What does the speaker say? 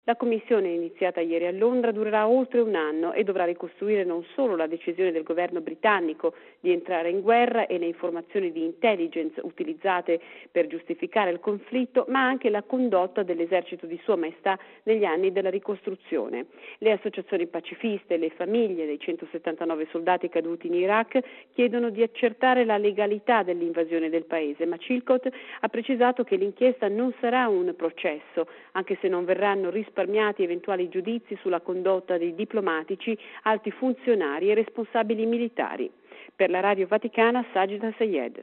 La commissione, iniziata ieri a Londra, durerà oltre un anno e dovrà ricostruire non solo la decisione del governo britannico di entrare in guerra e le informazioni di intelligence utilizzate per giustificare il conflitto, ma anche la condotta dell'esercito di Sua Maestà negli anni della ricostruzione. Le associazioni pacifiste e le famiglie dei 179 soldati caduti in Iraq chiedono di accertare la legalità dell'invasione del paese, ma Chilcot ha precisato che l'inchiesta non sarà un processo, anche se non verranno risparmiati eventuali giudizi sulla condotta dei diplomatici, alti funzionari e responsabili militari. Per la Radio Vaticana, Sajida Sayed.